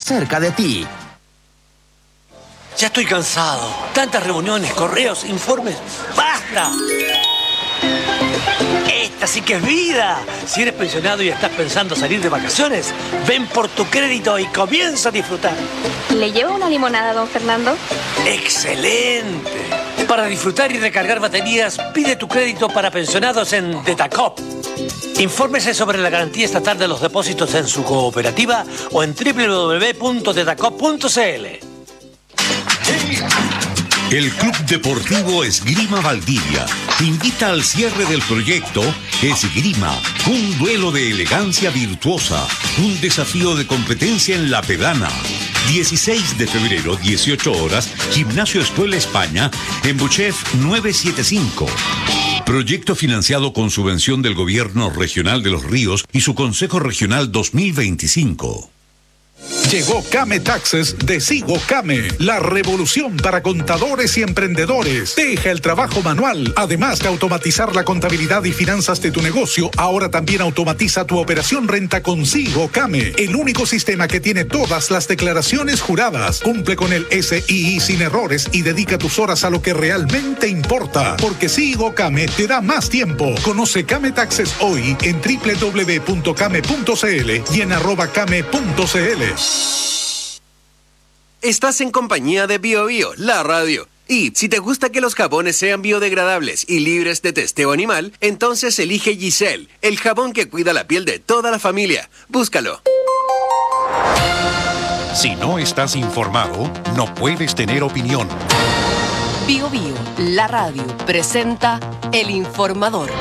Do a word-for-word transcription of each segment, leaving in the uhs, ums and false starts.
cerca de ti. Ya estoy cansado. Tantas reuniones, correos, informes. ¡Basta! Esta sí que es vida. Si eres pensionado y estás pensando salir de vacaciones, ven por tu crédito y comienza a disfrutar. ¿Le llevo una limonada, don Fernando? ¡Excelente! Para disfrutar y recargar baterías, pide tu crédito para pensionados en Detacop. Infórmese sobre la garantía estatal de los depósitos en su cooperativa o en doble u doble u doble u punto detacop punto c l. El Club Deportivo Esgrima Valdivia te invita al cierre del proyecto Esgrima, un duelo de elegancia virtuosa, un desafío de competencia en la pedana. dieciséis de febrero, dieciocho horas, Gimnasio Escuela España, en Buchef novecientos setenta y cinco. Proyecto financiado con subvención del Gobierno Regional de Los Ríos y su Consejo Regional dos mil veinticinco. Llegó Came Taxes de Sigo Came, la revolución para contadores y emprendedores. Deja el trabajo manual. Además de automatizar la contabilidad y finanzas de tu negocio, ahora también automatiza tu operación renta con Sigo Came, el único sistema que tiene todas las declaraciones juradas. Cumple con el S I I sin errores y dedica tus horas a lo que realmente importa, porque Sigo Came te da más tiempo. Conoce Came Taxes hoy en doble u doble u doble u punto came punto c l y en arroba came punto c l. Estás en compañía de Bio Bio, la radio. Y si te gusta que los jabones sean biodegradables y libres de testeo animal, entonces elige Giselle, el jabón que cuida la piel de toda la familia. Búscalo. Si no estás informado, no puedes tener opinión. Bio Bio, la radio, presenta El Informador.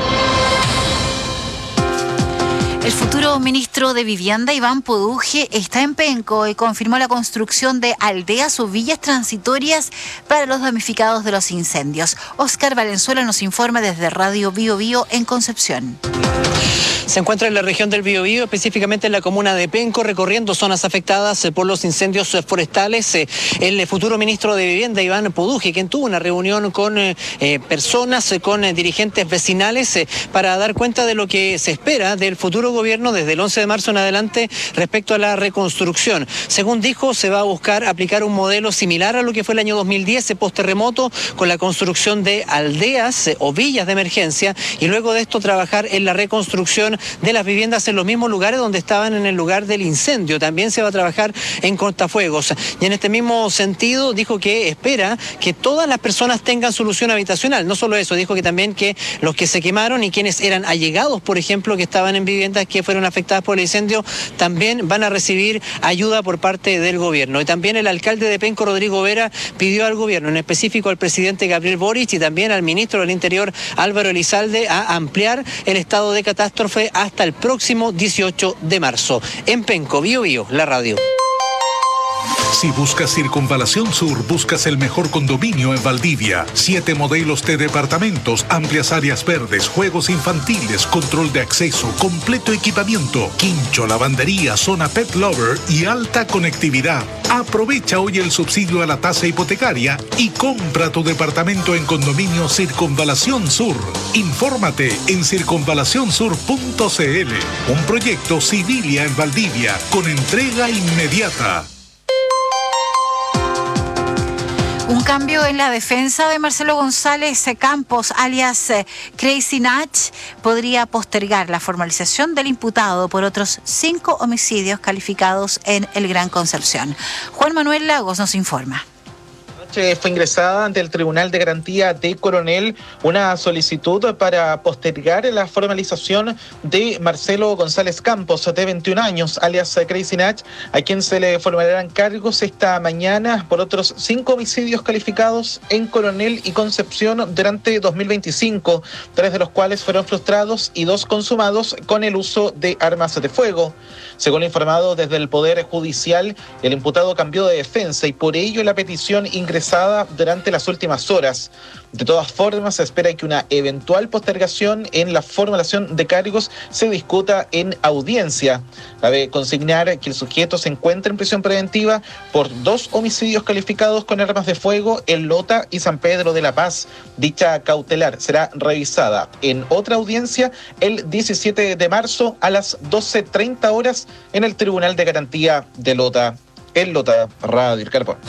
El futuro ministro de Vivienda, Iván Poduje, está en Penco y confirmó la construcción de aldeas o villas transitorias para los damnificados de los incendios. Oscar Valenzuela nos informa desde Radio Bio Bio en Concepción. Se encuentra en la región del Biobío, específicamente en la comuna de Penco, recorriendo zonas afectadas por los incendios forestales. El futuro ministro de Vivienda, Iván Poduje, quien tuvo una reunión con eh, personas, con eh, dirigentes vecinales, eh, para dar cuenta de lo que se espera del futuro gobierno desde el once de marzo en adelante respecto a la reconstrucción. Según dijo, se va a buscar aplicar un modelo similar a lo que fue el año dos mil diez, post-terremoto, con la construcción de aldeas eh, o villas de emergencia, y luego de esto trabajar en la reconstrucción de las viviendas en los mismos lugares donde estaban en el lugar del incendio. También se va a trabajar en cortafuegos. Y en este mismo sentido dijo que espera que todas las personas tengan solución habitacional. No solo eso, dijo que también que los que se quemaron y quienes eran allegados, por ejemplo, que estaban en viviendas que fueron afectadas por el incendio, también van a recibir ayuda por parte del gobierno. Y también el alcalde de Penco, Rodrigo Vera, pidió al gobierno, en específico al presidente Gabriel Boric y también al ministro del Interior, Álvaro Elizalde, a ampliar el estado de catástrofe hasta el próximo dieciocho de marzo. En Penco, Bio Bio, la radio. Si buscas Circunvalación Sur, buscas el mejor condominio en Valdivia. Siete modelos de departamentos, amplias áreas verdes, juegos infantiles, control de acceso, completo equipamiento, quincho, lavandería, zona pet lover y alta conectividad. Aprovecha hoy el subsidio a la tasa hipotecaria y compra tu departamento en Condominio Circunvalación Sur. Infórmate en circunvalación sur punto c l. Un proyecto Civilia en Valdivia con entrega inmediata. Un cambio en la defensa de Marcelo González Campos, alias Crazy Natch, podría postergar la formalización del imputado por otros cinco homicidios calificados en el Gran Concepción. Juan Manuel Lagos nos informa. Fue ingresada ante el Tribunal de Garantía de Coronel una solicitud para postergar la formalización de Marcelo González Campos, de veintiún años, alias Crazy Natch, a quien se le formularán cargos esta mañana por otros cinco homicidios calificados en Coronel y Concepción durante dos mil veinticinco, tres de los cuales fueron frustrados y dos consumados con el uso de armas de fuego. Según informado desde el Poder Judicial, el imputado cambió de defensa y por ello la petición ingresada durante las últimas horas. De todas formas, se espera que una eventual postergación en la formulación de cargos se discuta en audiencia. Cabe consignar que el sujeto se encuentra en prisión preventiva por dos homicidios calificados con armas de fuego en Lota y San Pedro de la Paz. Dicha cautelar será revisada en otra audiencia el diecisiete de marzo a las doce treinta horas en el Tribunal de Garantía de Lota. en Lota, Radio El Carpo.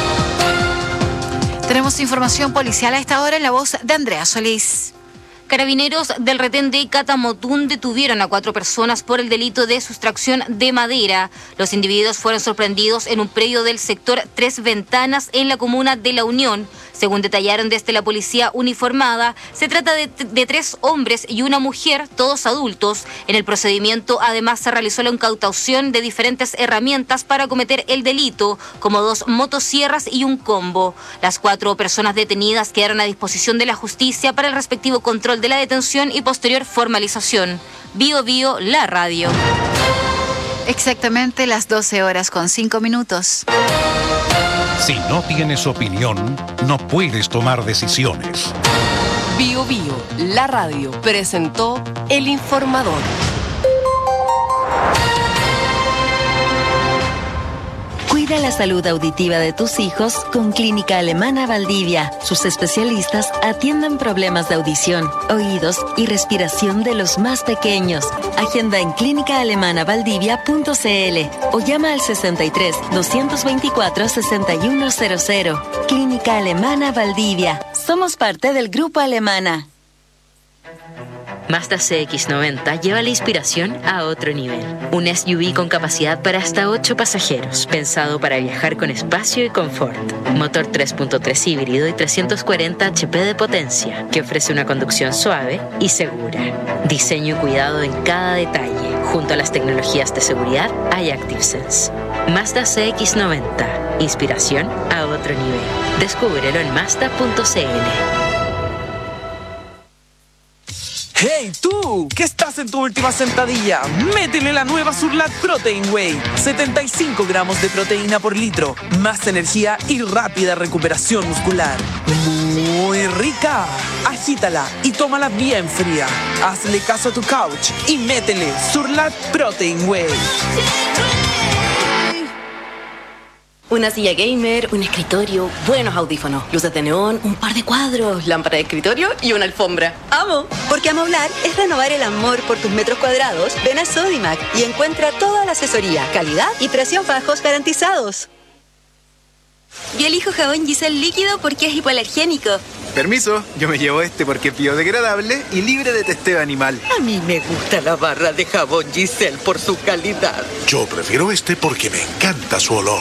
Tenemos información policial a esta hora en la voz de Andrea Solís. Carabineros del retén de Catamotún detuvieron a cuatro personas por el delito de sustracción de madera. Los individuos fueron sorprendidos en un predio del sector Tres Ventanas en la comuna de La Unión. Según detallaron desde la policía uniformada, se trata de, de tres hombres y una mujer, todos adultos. En el procedimiento, además, se realizó la incautación de diferentes herramientas para cometer el delito, como dos motosierras y un combo. Las cuatro personas detenidas quedaron a disposición de la justicia para el respectivo control de la detención y posterior formalización. Bio Bio, la radio. Exactamente las doce horas con cinco minutos. Si no tienes opinión, no puedes tomar decisiones. Bio Bio, la radio, presentó El Informador. Cuida la salud auditiva de tus hijos con Clínica Alemana Valdivia. Sus especialistas atienden problemas de audición, oídos y respiración de los más pequeños. Agenda en clínica alemana valdivia punto c l o llama al sesenta y tres, doscientos veinticuatro, sesenta y uno cero cero. Clínica Alemana Valdivia. Somos parte del Grupo Alemana. Mazda C X noventa lleva la inspiración a otro nivel. Un S U V con capacidad para hasta ocho pasajeros, pensado para viajar con espacio y confort. Motor tres punto tres híbrido y trescientos cuarenta H P de potencia, que ofrece una conducción suave y segura. Diseño y cuidado en cada detalle. Junto a las tecnologías de seguridad hay ActiveSense. Mazda C X noventa. Inspiración a otro nivel. Descúbrelo en mazda punto c l. ¡Hey, tú! ¿Qué estás en tu última sentadilla? ¡Métele la nueva Surlat Protein Whey! setenta y cinco gramos de proteína por litro, más energía y rápida recuperación muscular. ¡Muy rica! Agítala y tómala bien fría. Hazle caso a tu couch y métele Surlat Protein Whey. Una silla gamer, un escritorio, buenos audífonos, luces de neón, un par de cuadros, lámpara de escritorio y una alfombra. ¡Amo! Porque amoblar es renovar el amor por tus metros cuadrados. Ven a Sodimac y encuentra toda la asesoría, calidad y precios bajos garantizados. Yo elijo jabón Giselle líquido porque es hipoalergénico. Permiso, yo me llevo este porque es biodegradable y libre de testeo animal. A mí me gusta la barra de jabón Giselle por su calidad. Yo prefiero este porque me encanta su olor.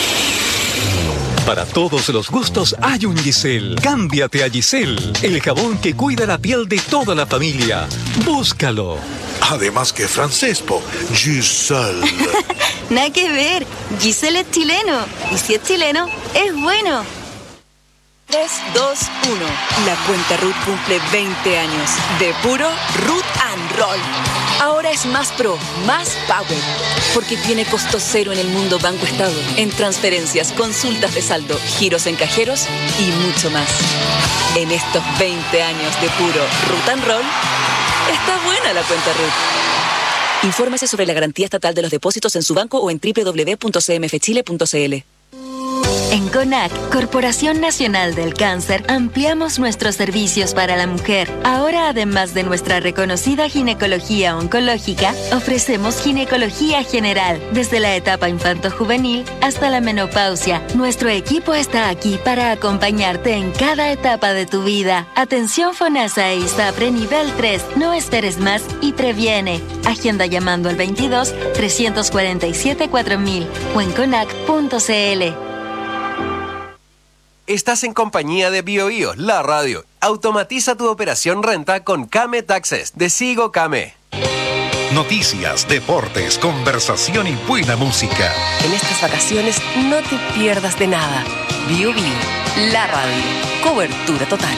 Para todos los gustos hay un Giselle. Cámbiate a Giselle, el jabón que cuida la piel de toda la familia. Búscalo. Además que francés, po. Giselle. Nada que ver. Giselle es chileno. Y si es chileno, es bueno. tres, dos, uno. La cuenta R U T cumple veinte años. De puro Root and Roll. Ahora es más pro, más power. Porque tiene costo cero en el mundo Banco Estado. En transferencias, consultas de saldo, giros en cajeros y mucho más. En estos veinte años de puro Root and Roll, está buena la cuenta R U T. Infórmese sobre la garantía estatal de los depósitos en su banco o en doble u doble u doble u punto c m f chile punto c l. En CONAC, Corporación Nacional del Cáncer, ampliamos nuestros servicios para la mujer. Ahora, además de nuestra reconocida ginecología oncológica, ofrecemos ginecología general, desde la etapa infanto-juvenil hasta la menopausia. Nuestro equipo está aquí para acompañarte en cada etapa de tu vida. Atención FONASA e ISAPRE nivel tres. No esperes más y previene. Agenda llamando al veintidós, trescientos cuarenta y siete, cuatro mil o en conac punto c l. Estás en compañía de Bio Bio, la radio. Automatiza tu operación renta con Kame Taxes de Sigo Kame. Noticias, deportes, conversación y buena música. En estas vacaciones no te pierdas de nada. Bio Bio, la radio. Cobertura total.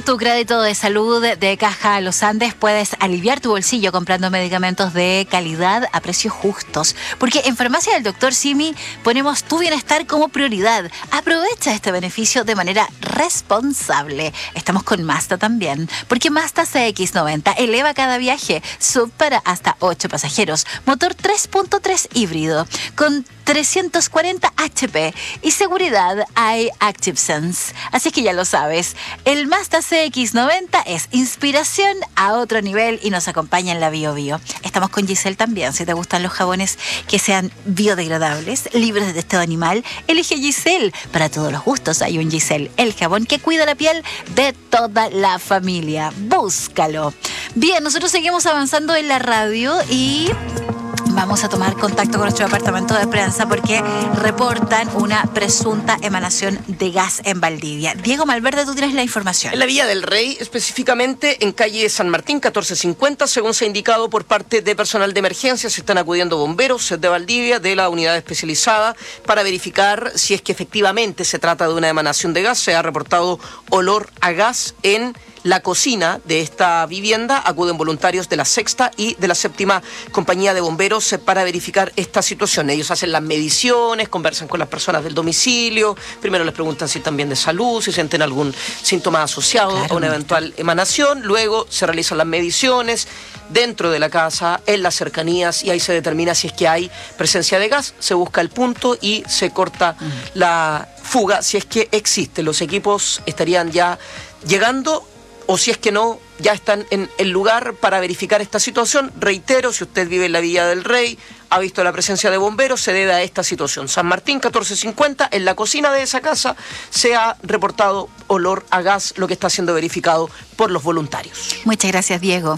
Con tu crédito de salud de Caja Los Andes puedes aliviar tu bolsillo comprando medicamentos de calidad a precios justos. Porque en Farmacia del Doctor Simi ponemos tu bienestar como prioridad. Aprovecha este beneficio de manera responsable. Estamos con Mazda también. Porque Mazda C X noventa eleva cada viaje. Sub para hasta ocho pasajeros. Motor tres punto tres híbrido. Con trescientos cuarenta H P y seguridad hay Active Sense. Así que ya lo sabes, el Mazda C X noventa es inspiración a otro nivel y nos acompaña en la Bio Bio. Estamos con Giselle también. Si te gustan los jabones que sean biodegradables, libres de testeo animal, elige Giselle. Para todos los gustos hay un Giselle, el jabón que cuida la piel de toda la familia. Búscalo. Bien, nosotros seguimos avanzando en la radio y vamos a tomar contacto con nuestro departamento de prensa porque reportan una presunta emanación de gas en Valdivia. Diego Malverde, tú tienes la información. En la Villa del Rey, específicamente en calle San Martín, catorce cincuenta, según se ha indicado por parte de personal de emergencia, se están acudiendo bomberos de Valdivia, de la unidad especializada, para verificar si es que efectivamente se trata de una emanación de gas. Se ha reportado olor a gas en la cocina de esta vivienda. Acuden voluntarios de la sexta y de la séptima compañía de bomberos para verificar esta situación. Ellos hacen las mediciones, conversan con las personas del domicilio, primero les preguntan si están bien de salud, si sienten algún síntoma asociado claro, a una eventual emanación, luego se realizan las mediciones dentro de la casa, en las cercanías, y ahí se determina si es que hay presencia de gas, se busca el punto y se corta mm. la fuga si es que existe. Los equipos estarían ya llegando, o si es que no, ya están en el lugar para verificar esta situación. Reitero, si usted vive en la Villa del Rey, ha visto la presencia de bomberos, se debe a esta situación. San Martín, catorce cincuenta, en la cocina de esa casa se ha reportado olor a gas, lo que está siendo verificado por los voluntarios. Muchas gracias, Diego.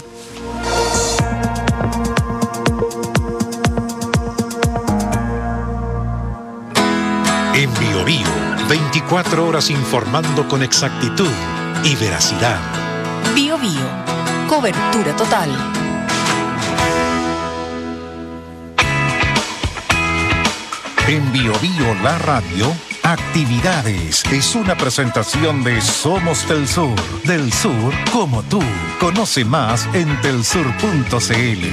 En Bio Bio, veinticuatro horas informando con exactitud y veracidad. Bio Bio, cobertura total. En Bio Bio, la radio, actividades. Es una presentación de Somos del Sur. Del Sur como tú. Conoce más en telsur punto cl.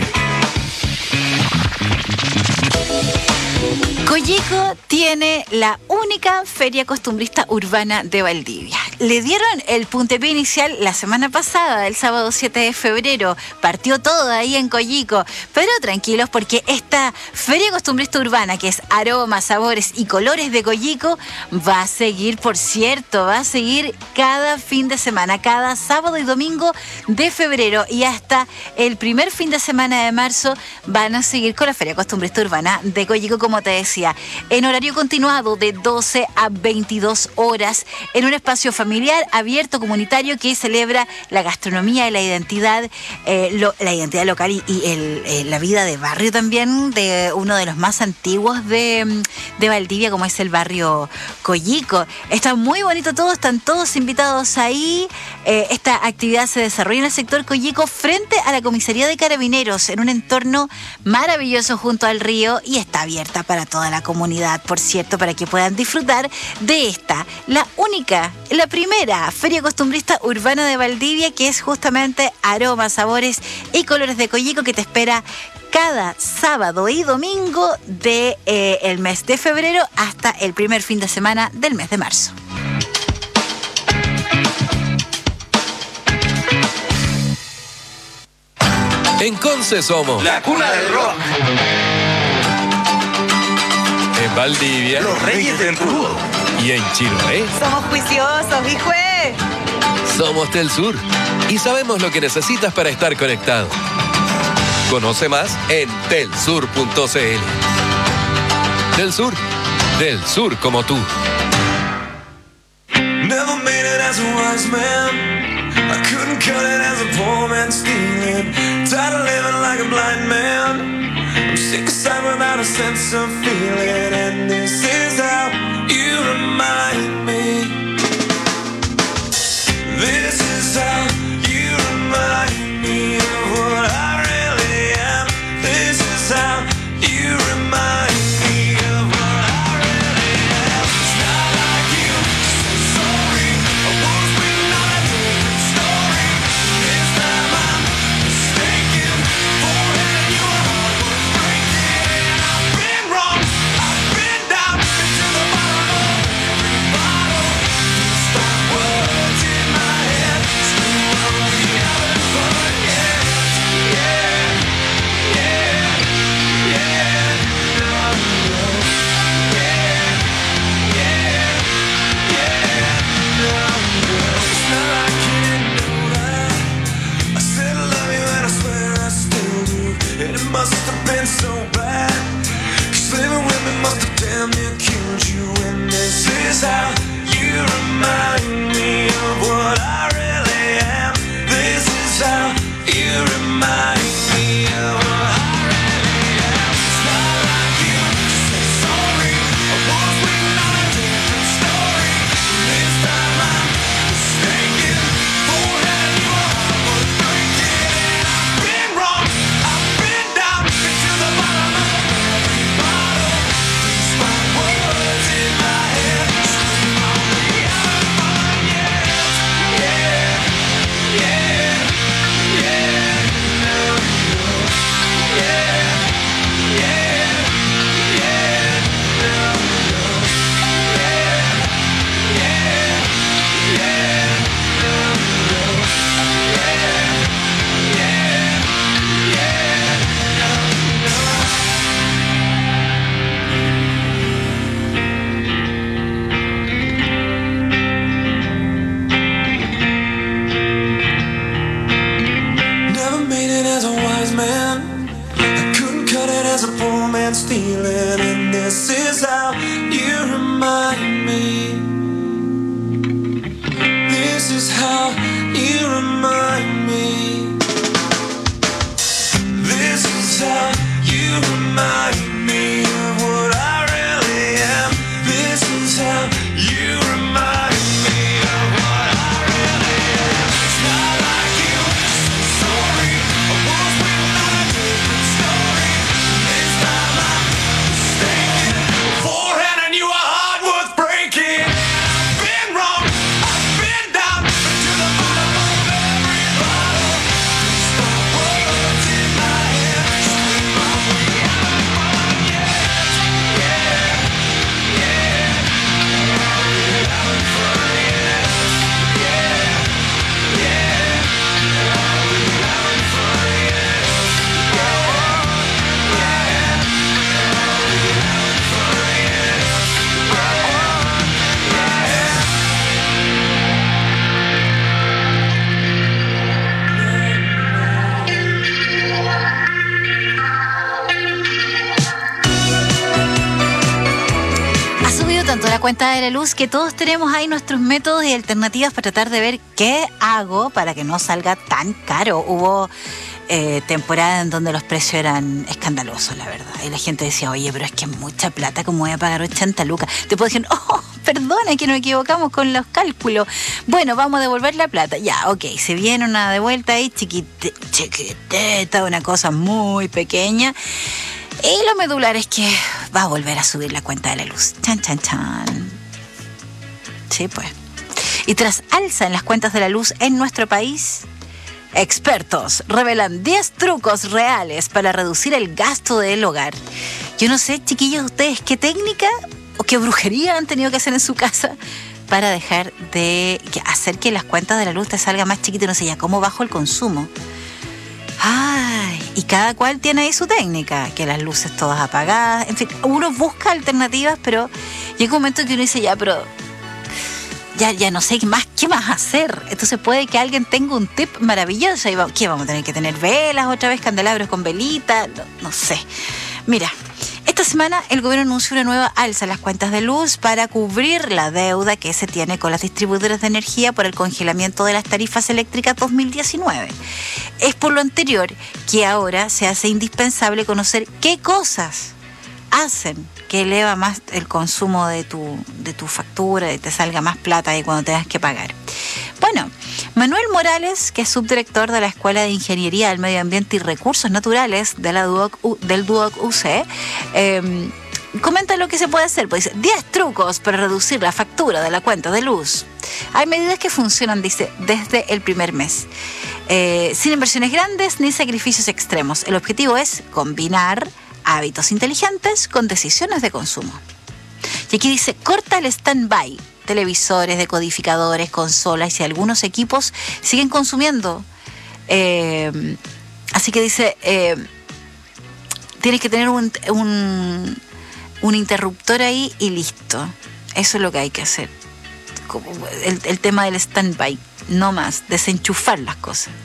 Coyico tiene la única feria costumbrista urbana de Valdivia. Le dieron el puntapié inicial la semana pasada, el sábado siete de febrero. Partió todo ahí en Coyico. Pero tranquilos, porque esta feria costumbrista urbana, que es aromas, sabores y colores de Coyico, va a seguir, por cierto, va a seguir cada fin de semana, cada sábado y domingo de febrero. Y hasta el primer fin de semana de marzo van a seguir con la feria costumbrista urbana de Coyico, como te decía, en horario continuado de doce a veintidós horas, en un espacio familiar, abierto, comunitario, que celebra la gastronomía y la identidad, eh, lo, la identidad local y, y el, eh, la vida de barrio también, de uno de los más antiguos de, de Valdivia, como es el barrio Coyico. Está muy bonito todo, están todos invitados ahí. Eh, esta actividad se desarrolla en el sector Coyico frente a la comisaría de Carabineros, en un entorno maravilloso junto al río, y está abierta para toda la comunidad, por cierto, para que puedan disfrutar de esta, la única, la primera feria costumbrista urbana de Valdivia, que es justamente aromas, sabores y colores de Coyico, que te espera cada sábado y domingo de eh, el mes de febrero hasta el primer fin de semana del mes de marzo. En Conce somos la cuna del rock. En Valdivia, los reyes del rudo. Y en Chiloé, somos juiciosos, hijo. Somos del Sur y sabemos lo que necesitas para estar conectado. Conoce más en telsur punto cl. Del Sur, del Sur como tú. Never made it as a wise man. I couldn't cut it as a poor man stealing. Tired of living like a blind man. I'm sick aside without a sense of feeling. And this is how you remind me. This is how you remind me of what I really am. This is how you remind me of what I really am. It's not like you to say sorry. I was when I did Living with me must have damn near killed you. And this is how you remind me of what I really am. This is how you remind me of what I really am. It's not like you to say sorry. I was waiting on a different story. This time I'm mistaken. Forehead, you are worth breaking. And I've been wrong. I've been down into the bottom of every bottle. These fine words in my head scream on me. I haven't fallen yet. Yeah, yeah, yeah. No, no. Yeah, yeah, yeah. No, no. Yeah, yeah, yeah. No, no. Yeah, yeah, yeah. No, no. Never made it as a wise man. I couldn't cut it as a poor man stealing. And this is how you remind me. This is how you remind me. This is how you remind me of what I really am. This is how you remind me of what I really am. It's not like you to say sorry. I was waiting on a different story. This time I'm mistaken. Beforehand I knew a heart worth breaking. I've been wrong. I've been down to the bottom of every bottle. These fine words in my head scream on me. I haven't fallen yet. Yeah, yeah. I haven't fallen yet. Yeah, yeah. I haven't fallen yet. Yeah, yeah. I haven't fallen yet. Ha subido tanto la cuenta de la luz que todos tenemos ahí nuestros métodos y alternativas para tratar de ver qué hago para que no salga tan caro. Hubo eh, temporadas en donde los precios eran escandalosos, la verdad. Y la gente decía, oye, pero es que es mucha plata, ¿cómo voy a pagar ochenta lucas? Después dijeron, oh, perdona que nos equivocamos con los cálculos. Bueno, vamos a devolver la plata. Ya, ok, se viene una devuelta ahí chiquite, chiquiteta, una cosa muy pequeña. Y lo medular es que va a volver a subir la cuenta de la luz. Chan, chan, chan. Sí, pues. Y tras alza en las cuentas de la luz en nuestro país, expertos revelan diez trucos reales para reducir el gasto del hogar. Yo no sé, chiquillos, ustedes qué técnica o qué brujería han tenido que hacer en su casa para dejar de hacer que las cuentas de la luz te salgan más chiquitas. No sé ya cómo bajo el consumo. Ay, y cada cual tiene ahí su técnica, que las luces todas apagadas, en fin, uno busca alternativas, pero llega un momento que uno dice, ya, pero ya, ya no sé qué más, qué más hacer. Entonces puede que alguien tenga un tip maravilloso y vamos, ¿qué vamos a tener que tener velas otra vez, candelabros con velitas? No, no sé. Mira, esta semana el gobierno anunció una nueva alza en las cuentas de luz para cubrir la deuda que se tiene con las distribuidoras de energía por el congelamiento de las tarifas eléctricas dos mil diecinueve. Es por lo anterior que ahora se hace indispensable conocer qué cosas hacen que eleva más el consumo de tu, de tu factura y te salga más plata ahí cuando tengas que pagar. Bueno, Manuel Morales, que es subdirector de la Escuela de Ingeniería del Medio Ambiente y Recursos Naturales de la Duoc, del Duoc U C, eh, comenta lo que se puede hacer. Pues dice, diez trucos para reducir la factura de la cuenta de luz. Hay medidas que funcionan, dice, desde el primer mes. Eh, sin inversiones grandes ni sacrificios extremos. El objetivo es combinar hábitos inteligentes con decisiones de consumo. Y aquí dice, corta el stand-by. Televisores, decodificadores, consolas y algunos equipos siguen consumiendo. Eh, así que dice, eh, tienes que tener un, un, un interruptor ahí y listo. Eso es lo que hay que hacer. El, el tema del stand-by, no más, desenchufar las cosas.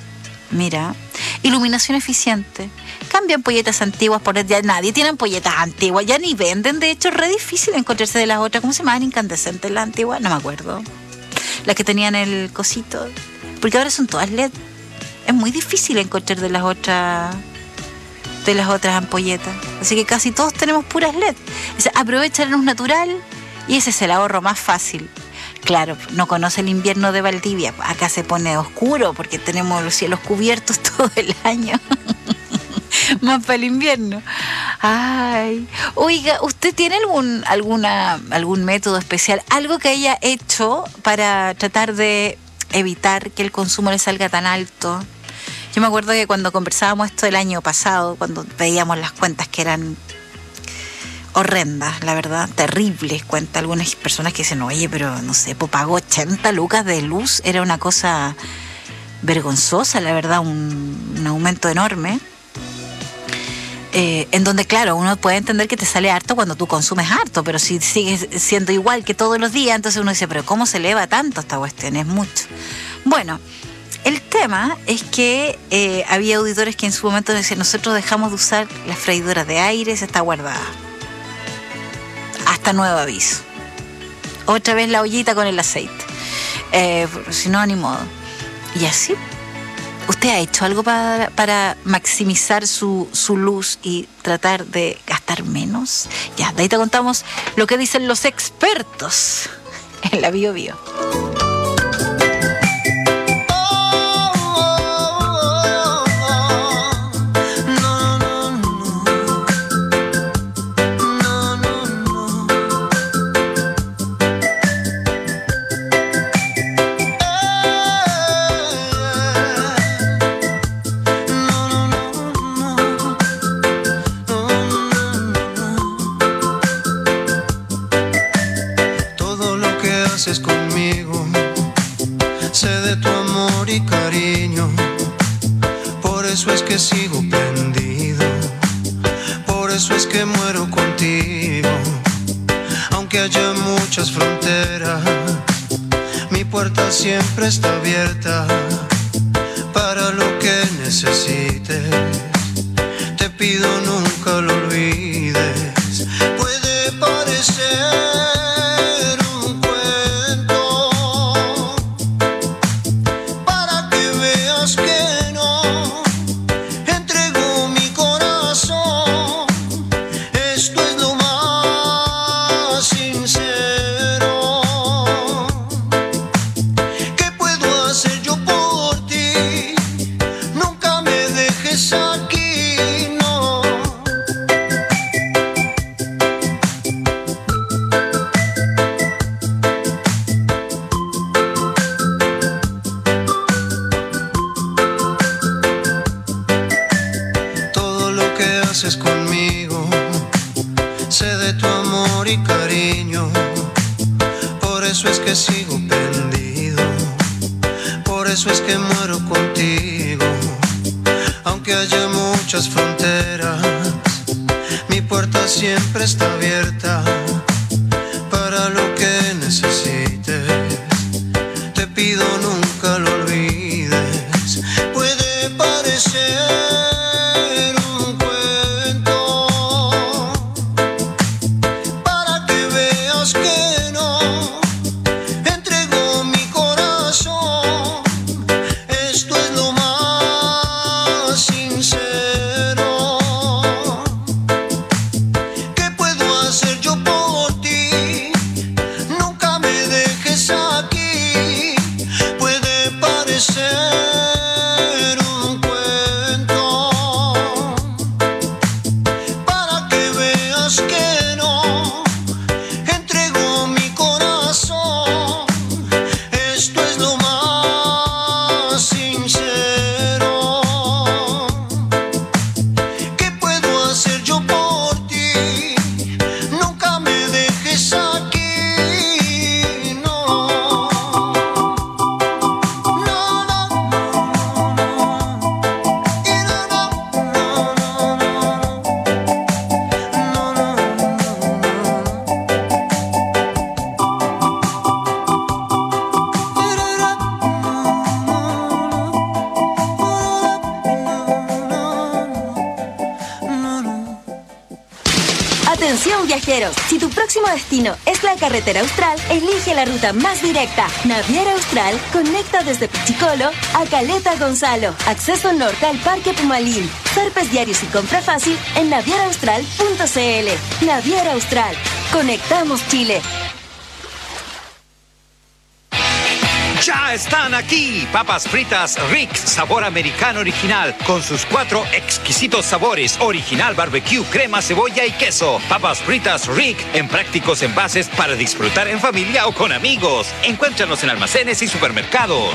Mira, iluminación eficiente. Cambia ampolletas antiguas por... Ya nadie tiene ampolletas antiguas, ya ni venden. De hecho, es re difícil encontrarse de las otras. ¿Cómo se llamaban? Incandescentes las antiguas, no me acuerdo. Las que tenían el cosito. Porque ahora son todas L E D. Es muy difícil encontrar de las otras... de las otras ampolletas. Así que casi todos tenemos puras L E D. O sea, aprovecha la luz natural y ese es el ahorro más fácil. Claro, no conoce el invierno de Valdivia. Acá se pone oscuro porque tenemos los cielos cubiertos todo el año. Más para el invierno. Ay, oiga, ¿usted tiene algún alguna algún método especial, algo que haya hecho para tratar de evitar que el consumo le salga tan alto? Yo me acuerdo que cuando conversábamos esto el año pasado, cuando veíamos las cuentas que eran horrendas, la verdad, terribles cuentas. Algunas personas que dicen, oye, pero no sé, pues pagó ochenta lucas de luz, era una cosa vergonzosa, la verdad, un, un aumento enorme. Eh, en donde, claro, uno puede entender que te sale harto cuando tú consumes harto, pero si sigues siendo igual que todos los días, entonces uno dice, pero ¿cómo se eleva tanto esta cuestión? Es mucho. Bueno, el tema es que eh, había auditores que en su momento decían, nosotros dejamos de usar las freidoras de aire, se está guardada. Hasta nuevo aviso. Otra vez la ollita con el aceite. Eh, si no, ni modo. Y así. ¿Usted ha hecho algo para, para maximizar su, su luz y tratar de gastar menos? Ya, de ahí te contamos lo que dicen los expertos en la Bio Bio. Conmigo, sé de tu amor y cariño, por eso es que sigo prendido, por eso es que muero contigo, aunque haya muchas fronteras, mi puerta siempre está abierta, para lo que necesites, te pido nunca lo olvides, puede parecer conmigo, sé de tu amor y cariño, por eso es que sigo prendido, por eso es que muero contigo, aunque haya muchas fronteras, mi puerta siempre está abierta, para lo que necesites, te pido nunca lo olvides, puede parecer yo puedo Atención viajeros, si tu próximo destino es la carretera austral, elige la ruta más directa. Naviera Austral conecta desde Pichicolo a Caleta Gonzalo. Acceso norte al Parque Pumalín. Zarpes diarios y compra fácil en naviera austral punto c l. Naviera Austral. Conectamos Chile. ¡Ya están aquí! Papas fritas Rick, sabor americano original, con sus cuatro exquisitos sabores, original barbecue, crema, cebolla y queso. Papas fritas Rick, en prácticos envases para disfrutar en familia o con amigos. Encuéntranos en almacenes y supermercados.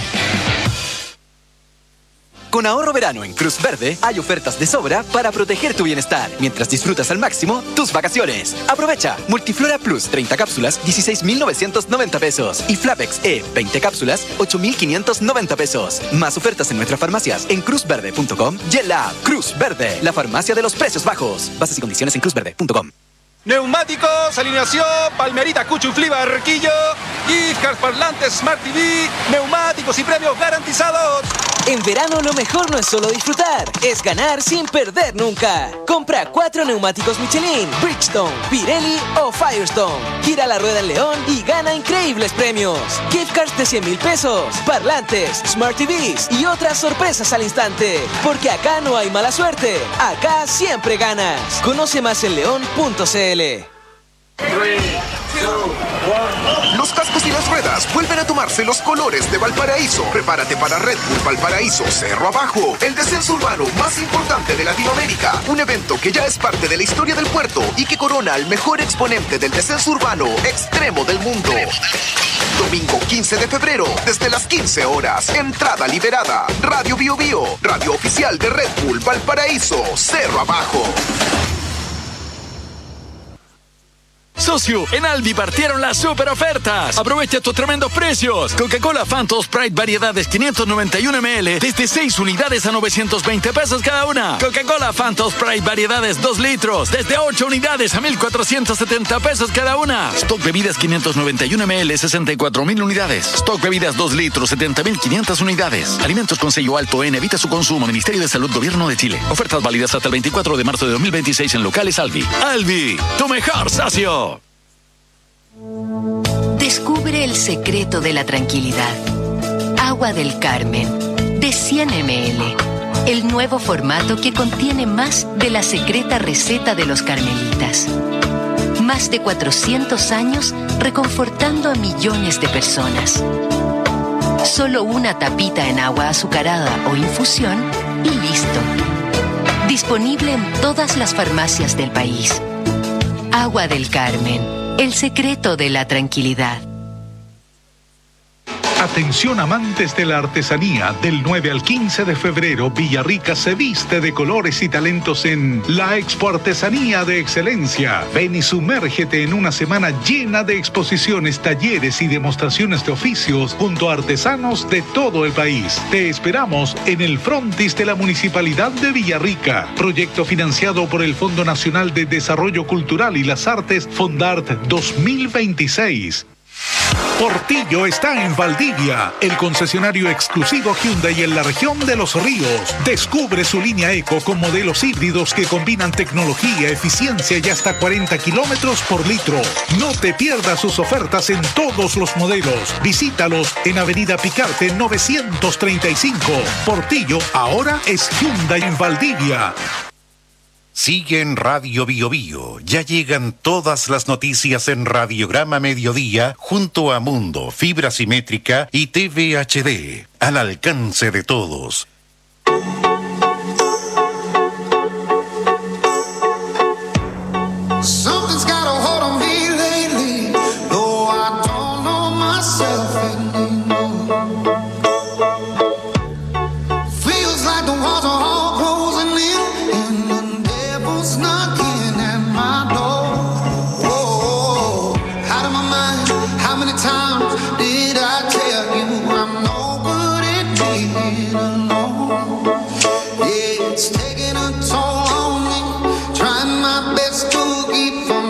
Con ahorro verano en Cruz Verde hay ofertas de sobra para proteger tu bienestar mientras disfrutas al máximo tus vacaciones. Aprovecha Multiflora Plus treinta cápsulas, dieciséis mil novecientos noventa pesos y Flapex E veinte cápsulas, ocho mil quinientos noventa pesos. Más ofertas en nuestras farmacias en cruz verde punto com y en la app Cruz Verde, la farmacia de los precios bajos. Bases y condiciones en cruz verde punto com. Neumáticos, alineación, Palmerita, Cuchuflí, Barquillo, gift parlantes, Smart T V, neumáticos y premios garantizados. En verano lo mejor no es solo disfrutar, es ganar sin perder nunca. Compra cuatro neumáticos Michelin, Bridgestone, Pirelli o Firestone. Gira la rueda en León y gana increíbles premios. Gift cards de cien mil pesos, parlantes, Smart T Vs y otras sorpresas al instante. Porque acá no hay mala suerte, acá siempre ganas. Conoce más en león punto c l. Los cascos y las ruedas vuelven a tomarse los colores de Valparaíso. Prepárate para Red Bull Valparaíso Cerro Abajo, el descenso urbano más importante de Latinoamérica. Un evento que ya es parte de la historia del puerto y que corona al mejor exponente del descenso urbano extremo del mundo. Domingo quince de febrero, desde las quince horas. Entrada liberada. Radio Bio Bio, radio oficial de Red Bull Valparaíso Cerro Abajo. Socio, en Albi partieron las super ofertas. Aprovecha estos tremendos precios. Coca-Cola Phantom Sprite variedades quinientos noventa y uno mililitros desde seis unidades a novecientos veinte pesos cada una. Coca-Cola Phantom Sprite variedades dos litros desde ocho unidades a mil cuatrocientos setenta pesos cada una. Stock bebidas quinientos noventa y uno mililitros sesenta y cuatro mil unidades. Stock bebidas dos litros setenta mil quinientas unidades. Alimentos con sello alto en, evita su consumo. Ministerio de Salud, Gobierno de Chile. Ofertas válidas hasta el veinticuatro de marzo de dos mil veintiséis en locales Albi. Albi, tu mejor socio. Descubre el secreto de la tranquilidad. Agua del Carmen, de cien mililitros. El nuevo formato que contiene más de la secreta receta de los carmelitas. Más de cuatrocientos años reconfortando a millones de personas. Solo una tapita en agua azucarada o infusión y listo. Disponible en todas las farmacias del país. Agua del Carmen. El secreto de la tranquilidad. Atención amantes de la artesanía, del nueve al quince de febrero, Villarrica se viste de colores y talentos en la Expo Artesanía de Excelencia. Ven y sumérgete en una semana llena de exposiciones, talleres y demostraciones de oficios junto a artesanos de todo el país. Te esperamos en el frontis de la Municipalidad de Villarrica. Proyecto financiado por el Fondo Nacional de Desarrollo Cultural y las Artes, Fondart dos mil veintiséis. Portillo está en Valdivia, el concesionario exclusivo Hyundai en la región de Los Ríos. Descubre su línea Eco con modelos híbridos que combinan tecnología, eficiencia y hasta cuarenta kilómetros por litro. No te pierdas sus ofertas en todos los modelos. Visítalos en Avenida Picarte novecientos treinta y cinco. Portillo ahora es Hyundai en Valdivia. Sigue en Radio Bio Bio. Ya llegan todas las noticias en Radiograma Mediodía junto a Mundo, Fibra Simétrica y T V H D. Al alcance de todos. Something's got a hold on me lately, though I don't know myself anymore. Feels like the walls are all closing in, and the devil's knocking at my door. Whoa, out of my mind, how many times did I tell you I'm no good at being alone? Yeah, it's taking a toll on me, trying my best to keep on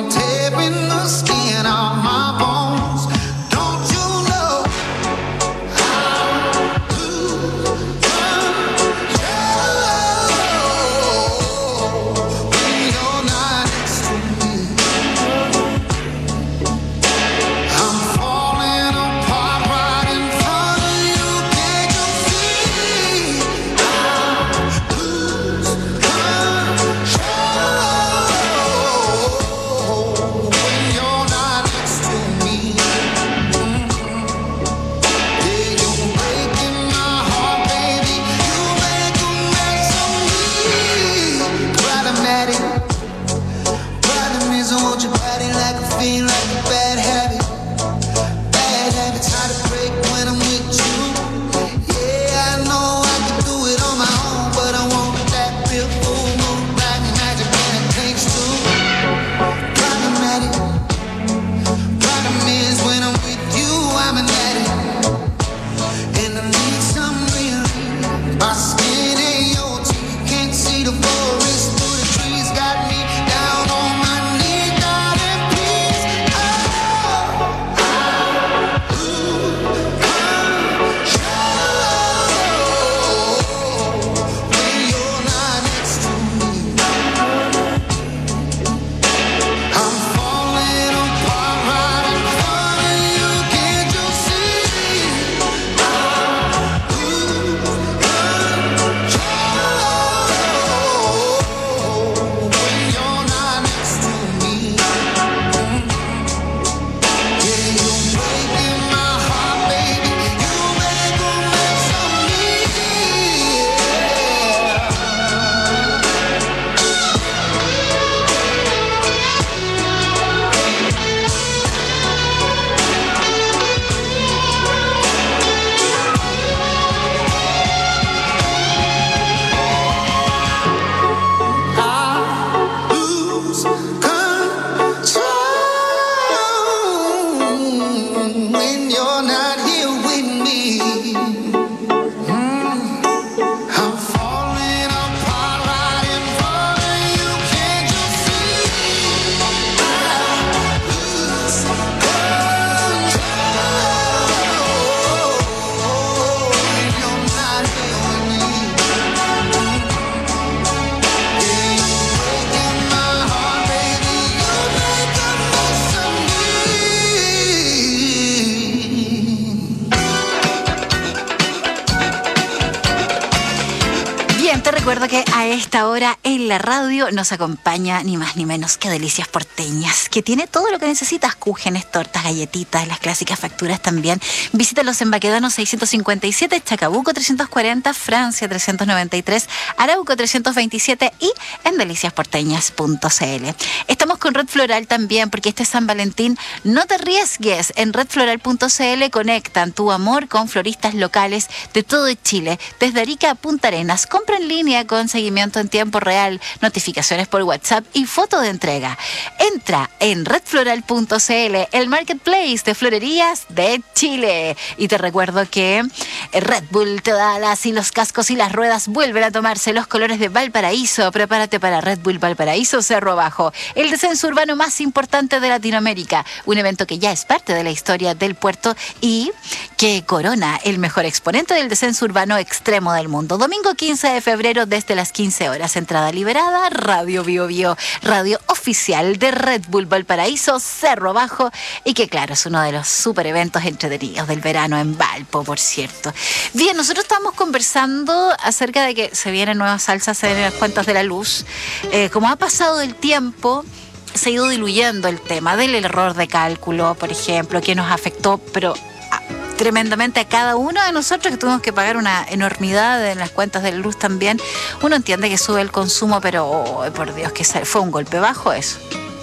recuerdo que a esta hora en la radio nos acompaña ni más ni menos que Delicias Porteñas, que tiene todo lo que necesitas: cúgenes, tortas, galletitas, las clásicas facturas también. Visítalos en Baquedano seiscientos cincuenta y siete, Chacabuco trescientos cuarenta, Francia trescientos noventa y tres, Arauco trescientos veintisiete y en delicias porteñas punto c l. Estamos con Red Floral también, porque este San Valentín no te arriesgues. En red floral punto c l conectan tu amor con floristas locales de todo Chile, desde Arica a Punta Arenas. Compra en línea con seguimiento en tiempo real, notificaciones por WhatsApp y foto de entrega. Entra en red floral punto c l, el marketplace de florerías de Chile. Y te recuerdo que Red Bull te da alas y los cascos y las ruedas vuelven a tomarse los colores de Valparaíso. Prepárate para Red Bull Valparaíso Cerro Abajo, el descenso urbano más importante de Latinoamérica. Un evento que ya es parte de la historia del puerto y que corona el mejor exponente del descenso urbano extremo del mundo. Domingo quince de febrero desde las quince horas. Entrada liberada. Radio Bio Bio, radio oficial de Red Bull Valparaíso Cerro Abajo, y que claro, es uno de los super eventos entretenidos del verano en Valpo, por cierto. Bien, nosotros estamos conversando acerca de que se vienen nuevas salsas en las cuentas de la luz. Eh, como ha pasado el tiempo, se ha ido diluyendo el tema del error de cálculo, por ejemplo, que nos afectó, pero tremendamente a cada uno de nosotros, que tuvimos que pagar una enormidad en las cuentas de la luz también. Uno entiende que sube el consumo, pero oh, por Dios, que fue un golpe bajo eso.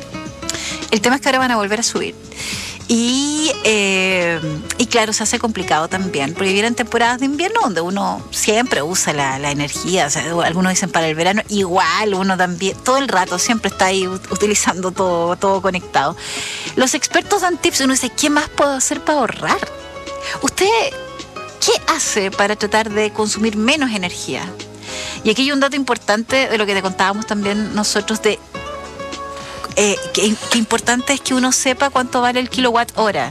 El tema es que ahora van a volver a subir. Y, eh, y claro, se hace complicado también, porque vienen temporadas de invierno donde uno siempre usa la, la energía. O sea, algunos dicen para el verano, igual uno también, todo el rato siempre está ahí utilizando todo, todo conectado. Los expertos dan tips y uno dice, ¿qué más puedo hacer para ahorrar? ¿Usted qué hace para tratar de consumir menos energía? Y aquí hay un dato importante de lo que te contábamos también nosotros de eh, que, que importante es que uno sepa cuánto vale el kilowatt hora.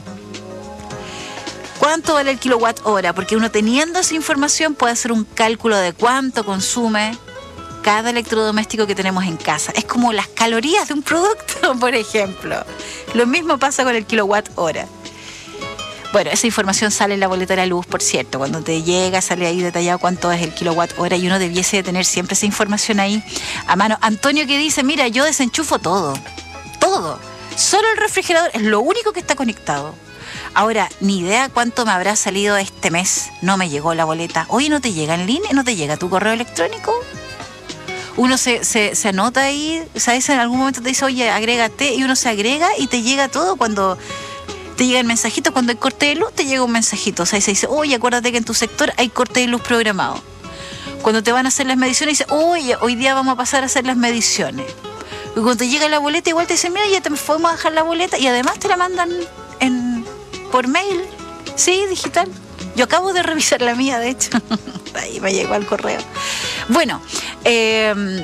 ¿Cuánto vale el kilowatt hora? Porque uno, teniendo esa información, puede hacer un cálculo de cuánto consume cada electrodoméstico que tenemos en casa. Es como las calorías de un producto, por ejemplo. Lo mismo pasa con el kilowatt hora. Bueno, esa información sale en la boleta de la luz, por cierto. Cuando te llega, sale ahí detallado cuánto es el kilowatt hora, y uno debiese de tener siempre esa información ahí a mano. Antonio, que dice, mira, yo desenchufo todo, todo. Solo el refrigerador es lo único que está conectado. Ahora, ni idea cuánto me habrá salido este mes. No me llegó la boleta. Oye, ¿no te llega en línea? ¿No te llega tu correo electrónico? Uno se, se, se anota ahí, ¿sabes? En algún momento te dice, oye, agrégate, y uno se agrega y te llega todo. Cuando te llega el mensajito, cuando hay corte de luz, te llega un mensajito. O sea, se dice, oye, acuérdate que en tu sector hay corte de luz programado. Cuando te van a hacer las mediciones, dice, oye, hoy día vamos a pasar a hacer las mediciones. Y cuando te llega la boleta, igual te dicen, mira, ya te podemos dejar la boleta, y además te la mandan en, por mail. Sí, digital. Yo acabo de revisar la mía, de hecho. Ahí me llegó al correo. Bueno, eh...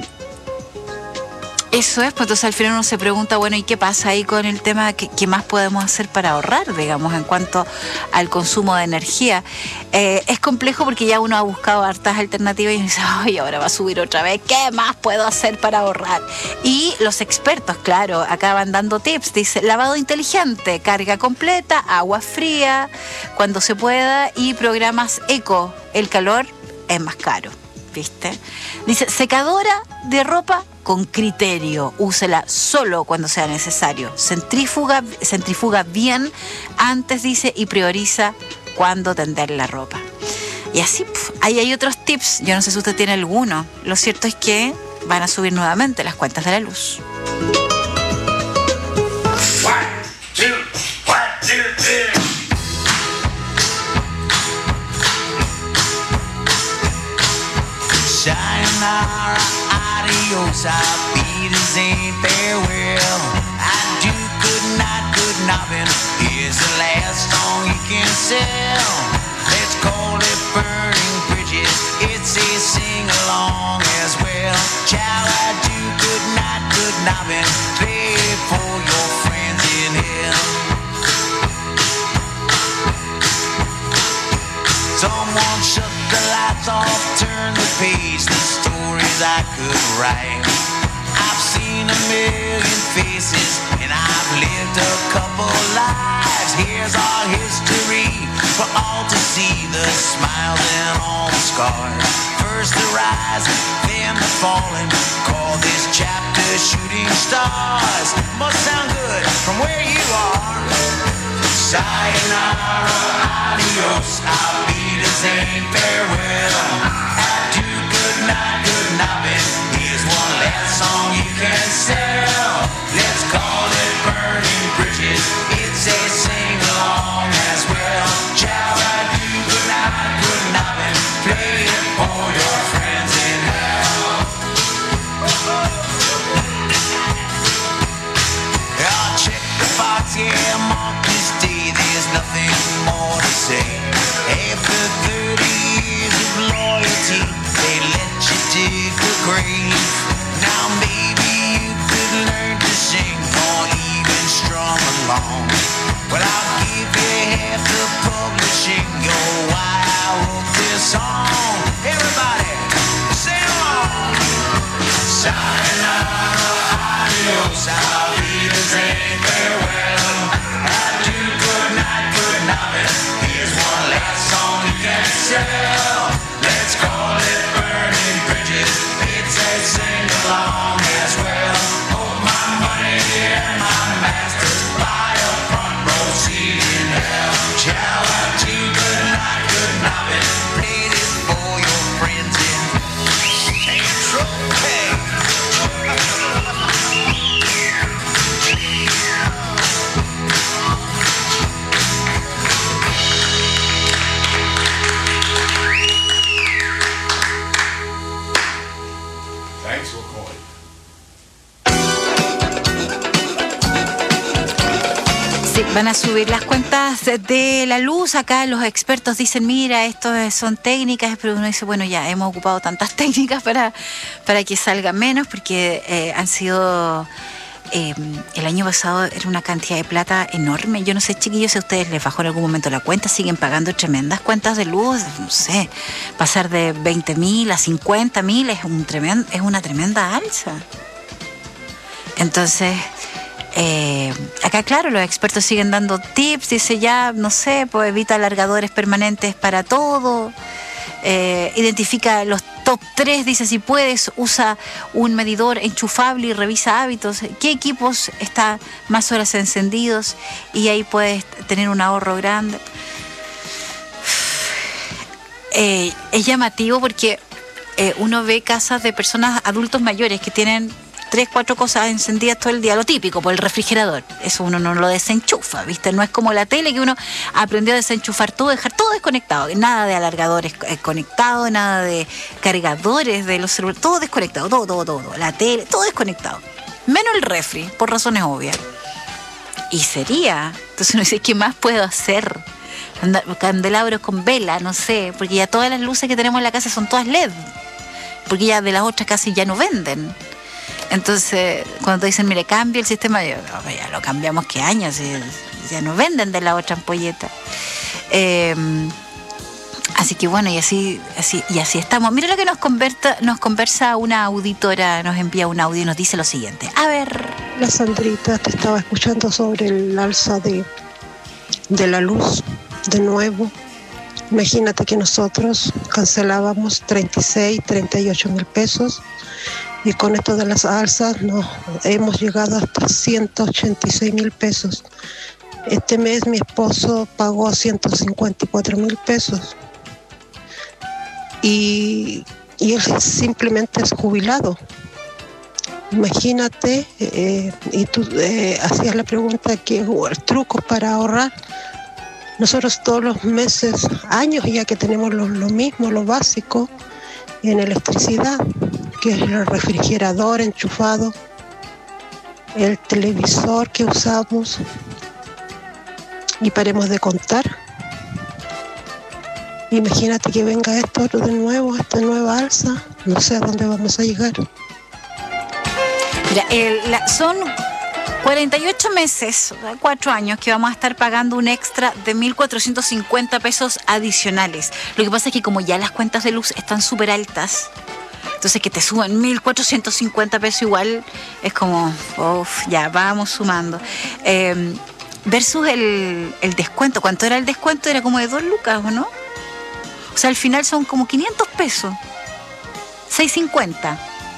eso es, pues entonces al final uno se pregunta, bueno, ¿y qué pasa ahí con el tema? ¿Qué, qué más podemos hacer para ahorrar, digamos, en cuanto al consumo de energía? Eh, es complejo porque ya uno ha buscado hartas alternativas y dice, ay, ahora va a subir otra vez, ¿qué más puedo hacer para ahorrar? Y los expertos, claro, acaban dando tips. Dice, lavado inteligente, carga completa, agua fría, cuando se pueda, y programas eco. El calor es más caro, ¿viste? Dice, secadora de ropa con criterio, úsela solo cuando sea necesario. Centrífuga, centrifuga bien antes, dice, y prioriza cuándo tender la ropa. Y así, pf, ahí hay otros tips. Yo no sé si usted tiene alguno. Lo cierto es que van a subir nuevamente las cuentas de la luz. One, two, one, two, three. Sayonara, adios, our beaters ain't farewell. I do good night, good nobbing. Here's the last song you can sell. Let's call it Burning Bridges. It's a sing-along as well. Ciao, I do good night, good nobbing. Play it for your friends in hell. Someone shut the lights off, turn the page, the stories I could write. I've seen a million faces and I've lived a couple lives. here's our history for all to see, the smiles and all the scars. First the rise, then the falling. Call this chapter Shooting Stars. Must sound good from where you are. Sayonara, adios, Auf Wiedersehen, farewell. Adieu, good night, good night. Here's one last song you can sell. Let's call it Burning Bridges. It's a sing-along as well. Ciao, adieu, good night, good night. Play it for your friends in hell. I'll check the box, yeah, mark this day. There's nothing more to say. After thirty years of loyalty, they let you dig a grave. Now maybe you could learn to sing or even strum along. Well, I'll give you half the publishing. You're why I wrote this song. Everybody, sing along. Sayonara, adios, Auf Wiedersehen, farewell. Adieu, good night, good night. Here's one last song you can sell. Let's call it Burning Bridges. It's a sing-along as well. Hold my money and my masters. Buy a front row seat in hell. Ciao, adieu, good night, good night. Play this for your friends in Central Pay. Thanks for calling. Sí, van a subir las cuentas de la luz. Acá los expertos dicen, mira, esto son técnicas, pero uno dice, bueno, ya hemos ocupado tantas técnicas para, para que salga menos, porque eh, han sido... Eh, el año pasado era una cantidad de plata enorme. Yo no sé, chiquillos, si a ustedes les bajó en algún momento la cuenta, siguen pagando tremendas cuentas de luz, no sé, pasar de veinte mil a cincuenta mil es, un tremendo, es una tremenda alza. Entonces, eh, acá claro, los expertos siguen dando tips, dice ya, no sé, pues evita alargadores permanentes para todo. Eh, identifica los top tres, dice si puedes, usa un medidor enchufable y revisa hábitos, qué equipos están más horas encendidos y ahí puedes tener un ahorro grande. Eh, es llamativo porque eh, uno ve casas de personas adultos mayores que tienen tres, cuatro cosas encendidas todo el día, lo típico, por el refrigerador. Eso uno no lo desenchufa, ¿viste? No es como la tele que uno aprendió a desenchufar todo, dejar todo desconectado. Nada de alargadores conectados, nada de cargadores de los celulares, todo desconectado, todo, todo, todo. La tele, todo desconectado. Menos el refri, por razones obvias. Y sería, entonces uno dice, ¿qué más puedo hacer? Candelabros con vela, no sé, porque ya todas las luces que tenemos en la casa son todas L E D. Porque ya de las otras casi ya no venden. Entonces, cuando te dicen, mire, cambia el sistema, yo, no, ya lo cambiamos qué años, ya no venden de la otra ampolleta. Eh, así que bueno, y así, así, y así estamos. Mira lo que nos conversa, nos conversa una auditora, nos envía un audio y nos dice lo siguiente. A ver. La Sandrita, te estaba escuchando sobre el alza de, de la luz, de nuevo. Imagínate que nosotros cancelábamos treinta y seis, treinta y ocho mil pesos. Y con esto de las alzas nos hemos llegado hasta ciento ochenta y seis mil pesos. Este mes mi esposo pagó ciento cincuenta y cuatro mil pesos. Y, y él simplemente es jubilado. Imagínate, eh, y tú eh, hacías la pregunta, ¿qué el truco para ahorrar? Nosotros todos los meses, años ya que tenemos lo, lo mismo, lo básico, en electricidad, que es el refrigerador enchufado, el televisor que usamos, y paremos de contar. Imagínate que venga esto de nuevo, esta nueva alza, no sé a dónde vamos a llegar. Mira, el, la, son cuarenta y ocho meses, cuatro años, que vamos a estar pagando un extra de mil cuatrocientos cincuenta pesos adicionales. Lo que pasa es que como ya las cuentas de luz están súper altas, entonces que te suban mil cuatrocientos cincuenta pesos igual es como, uff, ya vamos sumando. Eh, versus el, el descuento. ¿Cuánto era el descuento? Era como de dos lucas, ¿o no? O sea, al final son como quinientos pesos. seis cincuenta.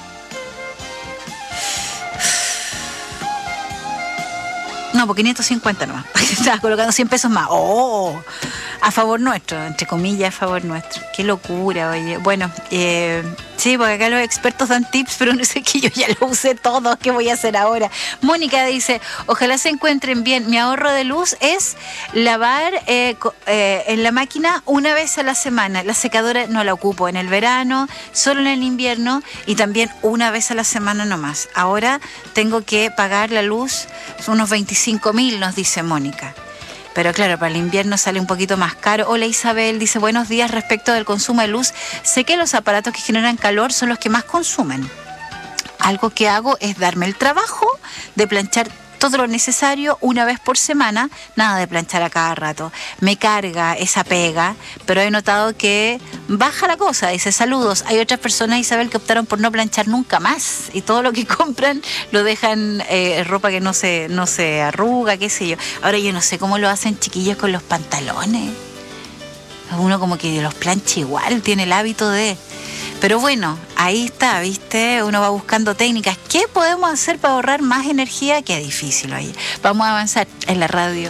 No, por quinientos cincuenta nomás. Estaba colocando cien pesos más. ¡Oh! A favor nuestro, entre comillas, a favor nuestro. Qué locura, oye. Bueno, eh, sí, porque acá los expertos dan tips, pero no sé, que yo ya lo usé todo. ¿Qué voy a hacer ahora? Mónica dice, ojalá se encuentren bien. Mi ahorro de luz es lavar eh, eh, en la máquina una vez a la semana. La secadora no la ocupo en el verano, solo en el invierno y también una vez a la semana nomás. Ahora tengo que pagar la luz unos veinticinco mil, nos dice Mónica. Pero claro, para el invierno sale un poquito más caro. Hola Isabel, dice, buenos días, respecto del consumo de luz. Sé que los aparatos que generan calor son los que más consumen. Algo que hago es darme el trabajo de planchar todo lo necesario una vez por semana, nada de planchar a cada rato. Me carga esa pega, pero he notado que baja la cosa. Dice, saludos. Hay otras personas, Isabel, que optaron por no planchar nunca más y todo lo que compran lo dejan eh, ropa que no se, no se arruga, qué sé yo. Ahora yo no sé cómo lo hacen chiquillos con los pantalones. Uno como que los plancha igual, tiene el hábito de... Pero bueno, ahí está, ¿viste? Uno va buscando técnicas. ¿Qué podemos hacer para ahorrar más energía? Qué difícil, oye. Vamos a avanzar en la radio.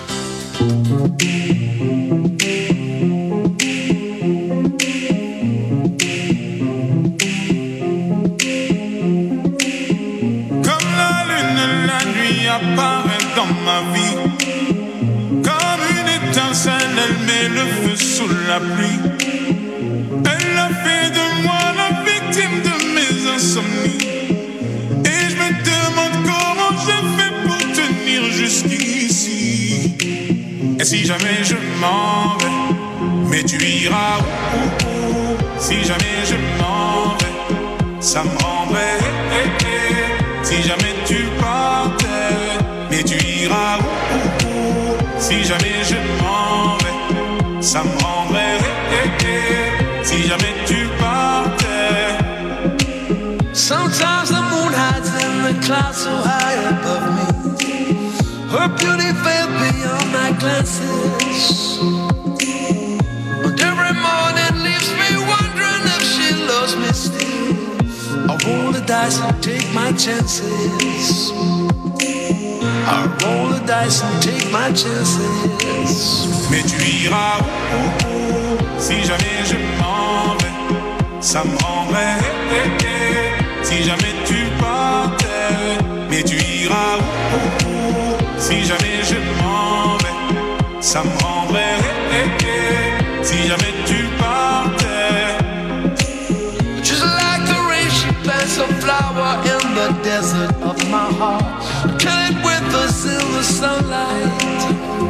Comme la lune, la nuit apparaît dans ma vie. Comme une étincelle, elle met le feu sous la pluie. Elle a fait de moi la victime de mes insomnies. Et je me demande comment j'ai fait pour tenir jusqu'ici. Et si jamais je m'en vais, mais tu iras où, où, où. Si jamais je m'en vais, ça me rendrait eh, eh, eh. Si jamais tu partais, mais tu iras où, où, où. Si jamais je m'en vais, ça me rendrait eh, eh, eh. Si jamais tu partais. Sometimes the moon hides in the clouds so high above me. Her beauty veiled beyond my glances. And every morning leaves me wondering if she loves me still. I roll the dice and take my chances. I roll the dice and take my chances. Mais tu iras où, où, où. Si jamais je m'en vais, ça me rendrait eh, eh, eh. Si jamais tu partais, mais tu iras où, où, où. Si jamais je m'en vais, ça me rendrait eh, eh, eh. Si jamais tu partais. Just like the rain, she plants a flower in the desert of my heart. Kill it with us in the sunlight.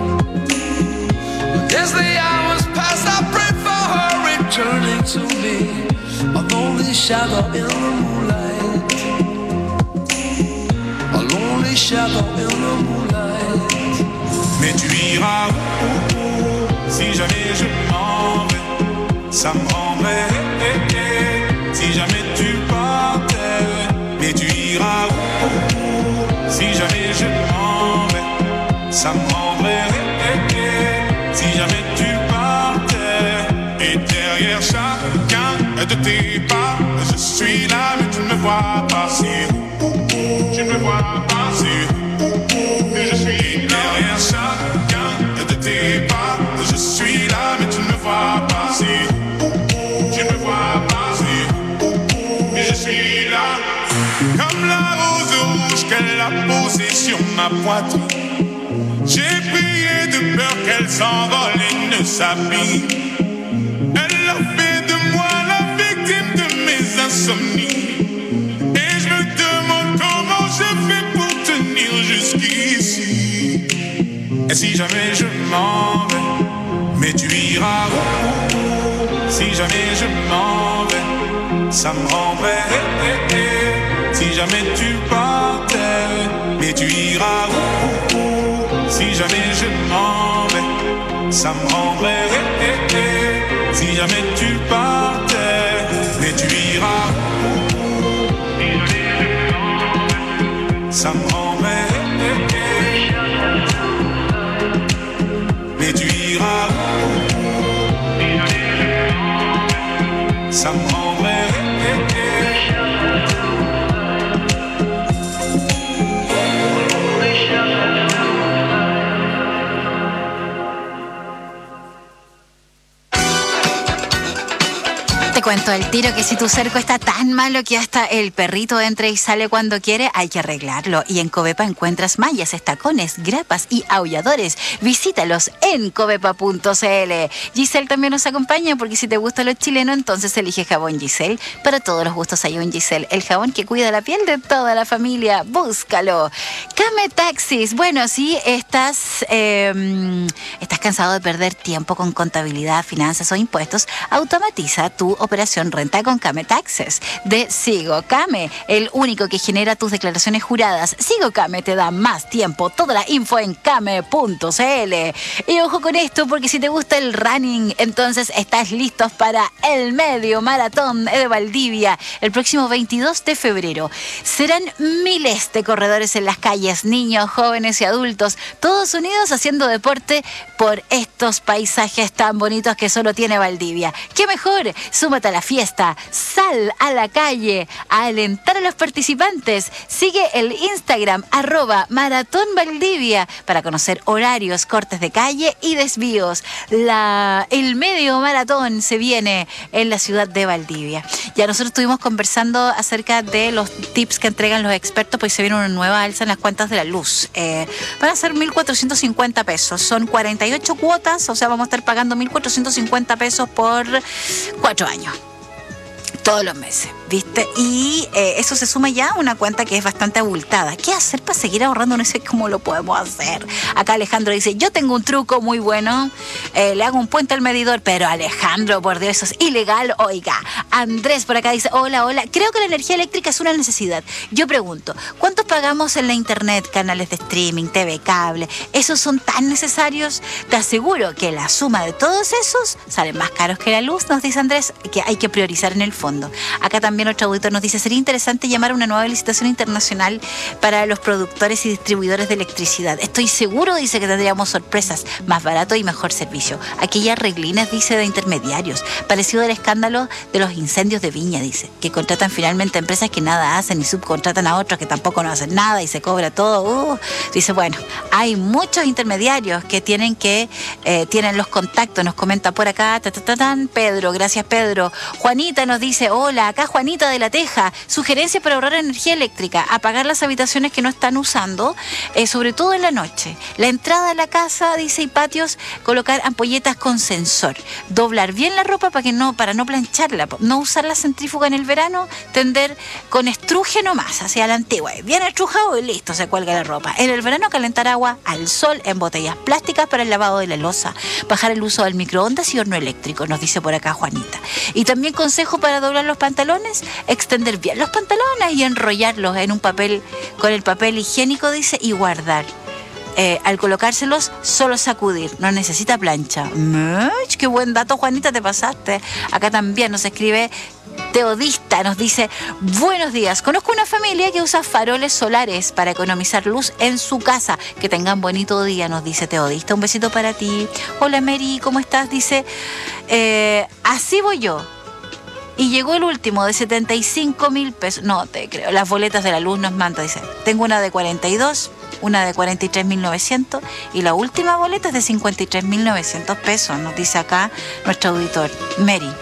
As the hours pass, I pray for her returning to me. A lonely shadow in the moonlight. A lonely shadow in the moonlight. Mais tu iras où, où, où. Si jamais je m'en vais, ça me rendrait eh, eh, eh. Si jamais tu partais, mais tu iras où, où, où. Si jamais je m'en vais, ça me rendrait eh, eh, eh. Si jamais tu partais. Et derrière chacun de tes pas, je suis là mais tu ne me vois pas. C'est où, où, où. Tu ne me vois pas. C'est où, où, où. Mais je suis là. Derrière chacun de tes pas, je suis là mais tu ne me vois pas. C'est où, où. Tu ne me vois pas. C'est où, où. Mais je suis là. Comme la rose rouge qu'elle a posée sur ma poitrine. J'ai prié de peur qu'elle s'envole et ne s'abîme. Elle a fait de moi la victime de mes insomnies. Et je me demande comment je fais pour tenir jusqu'ici. Et si jamais je m'en vais, mais tu iras où, où, où. Si jamais je m'en vais, ça me rendrait eh, eh, eh. Si jamais tu partais, mais tu iras où, où, où. Si jamais je m'en vais, ça me rendrait eh, eh, eh. Si jamais tu partais, mais tu iras où, où. Si jamais je m'en vais, ça me rendrait eh, eh, eh. cuento al tiro que si tu cerco está tan malo que hasta el perrito entra y sale cuando quiere, hay que arreglarlo. Y en Covepa encuentras mallas, estacones, grapas y aulladores. Visítalos en covepa punto cl. Giselle también nos acompaña porque si te gusta lo chileno, entonces elige jabón Giselle. Para todos los gustos hay un Giselle, el jabón que cuida la piel de toda la familia. Búscalo. Came Taxis. Bueno, si estás, eh, estás cansado de perder tiempo con contabilidad, finanzas o impuestos, automatiza tu operación renta con Came Taxes de Sigo Came, el único que genera tus declaraciones juradas. Sigo Came te da más tiempo. Toda la info en came punto cl. Y ojo con esto, porque si te gusta el running, entonces estás listos para el medio maratón de Valdivia el próximo veintidós de febrero. Serán miles de corredores en las calles, niños, jóvenes y adultos, todos unidos haciendo deporte por estos paisajes tan bonitos que solo tiene Valdivia. ¿Qué mejor? Súmate a la fiesta, sal a la calle a alentar a los participantes. Sigue el Instagram arroba Maratón Valdivia para conocer horarios, cortes de calle y desvíos. La, el medio maratón se viene en la ciudad de Valdivia. Ya nosotros estuvimos conversando acerca de los tips que entregan los expertos, pues se viene una nueva alza en las cuentas de la luz. Eh, van a ser mil cuatrocientos cincuenta pesos. Son cuarenta y ocho cuotas, o sea, vamos a estar pagando mil cuatrocientos cincuenta pesos por cuatro años. Todos los meses, ¿viste? Y eh, eso se suma ya a una cuenta que es bastante abultada. ¿Qué hacer para seguir ahorrando? No sé cómo lo podemos hacer. Acá Alejandro dice, yo tengo un truco muy bueno. Eh, le hago un puente al medidor, pero Alejandro, por Dios, eso es ilegal, oiga. Andrés por acá dice, hola, hola. Creo que la energía eléctrica es una necesidad. Yo pregunto, ¿cuánto pagamos en la internet, canales de streaming, T V, cable? ¿Esos son tan necesarios? Te aseguro que la suma de todos esos salen más caros que la luz, nos dice Andrés, que hay que priorizar en el fondo. Acá también otro auditor nos dice, sería interesante llamar a una nueva licitación internacional para los productores y distribuidores de electricidad. Estoy seguro, dice, que tendríamos sorpresas, más barato y mejor servicio. Aquellas reglinas, dice, de intermediarios, parecido al escándalo de los incendios de Viña, dice, que contratan finalmente a empresas que nada hacen y subcontratan a otros que tampoco no hacen nada y se cobra todo. Uh, dice, bueno, hay muchos intermediarios que tienen que, eh, tienen los contactos, nos comenta por acá, ta, ta, ta, tan, Pedro, gracias Pedro. Juanita nos dice, hola, acá Juanita de La Teja, sugerencia para ahorrar energía eléctrica, apagar las habitaciones que no están usando, eh, sobre todo en la noche. La entrada a la casa, dice, y patios, colocar ampolletas con sensor, doblar bien la ropa para que no, para no plancharla, no usar la centrífuga en el verano, tender con estruje nomás, hacia la antigua, bien estrujado y listo, se cuelga la ropa. En el verano calentar agua al sol en botellas plásticas para el lavado de la loza, bajar el uso del microondas y horno eléctrico, nos dice por acá Juanita. Y también consejo para doblar los pantalones, extender bien los pantalones y enrollarlos en un papel, con el papel higiénico, dice, y guardar. Eh, al colocárselos, solo sacudir, no necesita plancha. ¡Mach! ¡Qué buen dato, Juanita, te pasaste! Acá también nos escribe Teodista, nos dice, buenos días, conozco una familia que usa faroles solares para economizar luz en su casa. Que tengan bonito día, nos dice Teodista. Un besito para ti. Hola Mary, ¿cómo estás? Dice, eh, así voy yo. Y llegó el último de setenta y cinco mil pesos. No te creo. Las boletas de la luz nos manda. Dice, tengo una de cuarenta y dos, una de cuarenta y tres mil novecientos y la última boleta es de cincuenta y tres mil novecientos pesos. Nos dice acá nuestro auditor, Mary.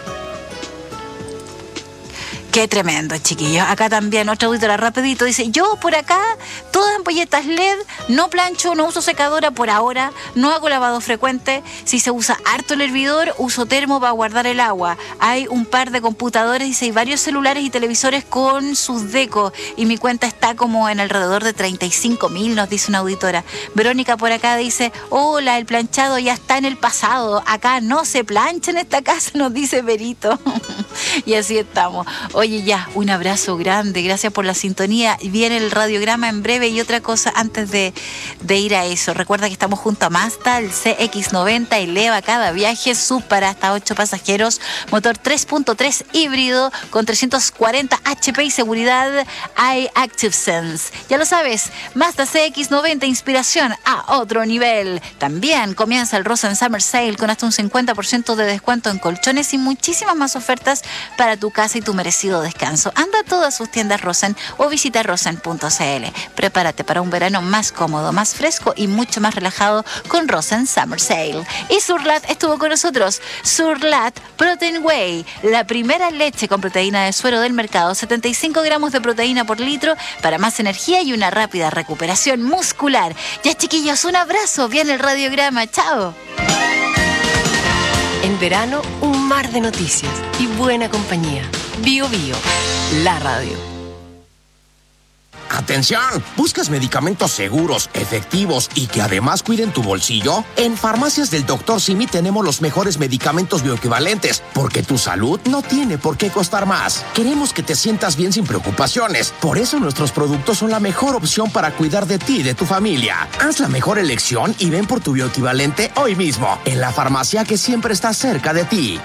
Qué tremendo, chiquillos. Acá también otra auditora rapidito dice, yo por acá, todas ampolletas L E D, no plancho, no uso secadora por ahora, no hago lavado frecuente. Si se usa harto el hervidor, uso termo para guardar el agua. Hay un par de computadores, dice, y varios celulares y televisores con sus decos. Y mi cuenta está como en alrededor de treinta y cinco mil, nos dice una auditora. Verónica por acá dice, hola, el planchado ya está en el pasado. Acá no se plancha en esta casa, nos dice Berito. Y así estamos. Oye, ya, un abrazo grande, gracias por la sintonía. Viene el radiograma en breve y otra cosa antes de, de ir a eso. Recuerda que estamos junto a Mazda, el C X noventa eleva cada viaje, sub para hasta ocho pasajeros, motor tres punto tres híbrido con trescientos cuarenta H P y seguridad iActive Sense. Ya lo sabes, Mazda C X noventa, inspiración a otro nivel. También comienza el Rosen Summer Sale con hasta un cincuenta por ciento de descuento en colchones y muchísimas más ofertas para tu casa y tu merecido descanso. Anda a todas sus tiendas Rosen o visita rosen punto c l. Prepárate para un verano más cómodo, más fresco y mucho más relajado con Rosen Summer Sale. Y Surlat estuvo con nosotros. Surlat Protein Whey, la primera leche con proteína de suero del mercado, setenta y cinco gramos de proteína por litro para más energía y una rápida recuperación muscular. Ya, chiquillos, un abrazo. Viene el radiograma. Chao. En verano, un mar de noticias y buena compañía. Bio Bio, la radio. ¡Atención! ¿Buscas medicamentos seguros, efectivos y que además cuiden tu bolsillo? En Farmacias del doctor Simi tenemos los mejores medicamentos bioequivalentes, porque tu salud no tiene por qué costar más. Queremos que te sientas bien sin preocupaciones. Por eso nuestros productos son la mejor opción para cuidar de ti y de tu familia. Haz la mejor elección y ven por tu bioequivalente hoy mismo, en la farmacia que siempre está cerca de ti.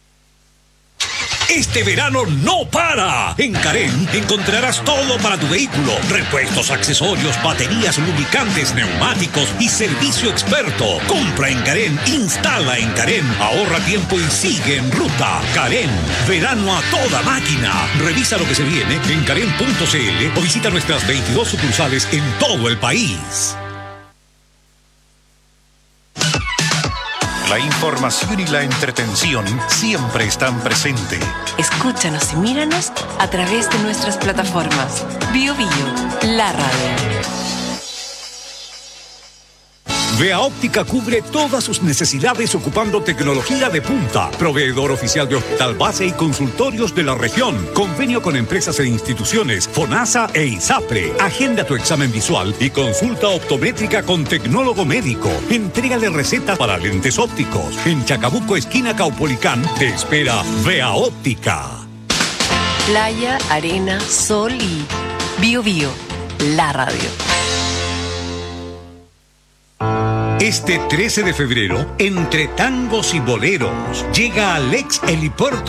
Este verano no para. En Carén encontrarás todo para tu vehículo. Repuestos, accesorios, baterías, lubricantes, neumáticos y servicio experto. Compra en Carén, instala en Carén, ahorra tiempo y sigue en ruta. Carén, verano a toda máquina. Revisa lo que se viene en carén punto c l o visita nuestras veintidós sucursales en todo el país. La información y la entretención siempre están presentes. Escúchanos y míranos a través de nuestras plataformas. Bio Bio, la radio. Vea Óptica cubre todas sus necesidades ocupando tecnología de punta. Proveedor oficial de hospital base y consultorios de la región. Convenio con empresas e instituciones, FONASA e ISAPRE. Agenda tu examen visual y consulta optométrica con tecnólogo médico. Entrégale receta para lentes ópticos. En Chacabuco, esquina Caupolicán, te espera Vea Óptica. Playa, arena, sol y Bio Bio, la radio. Este trece de febrero, entre tangos y boleros, llega al ex helipuerto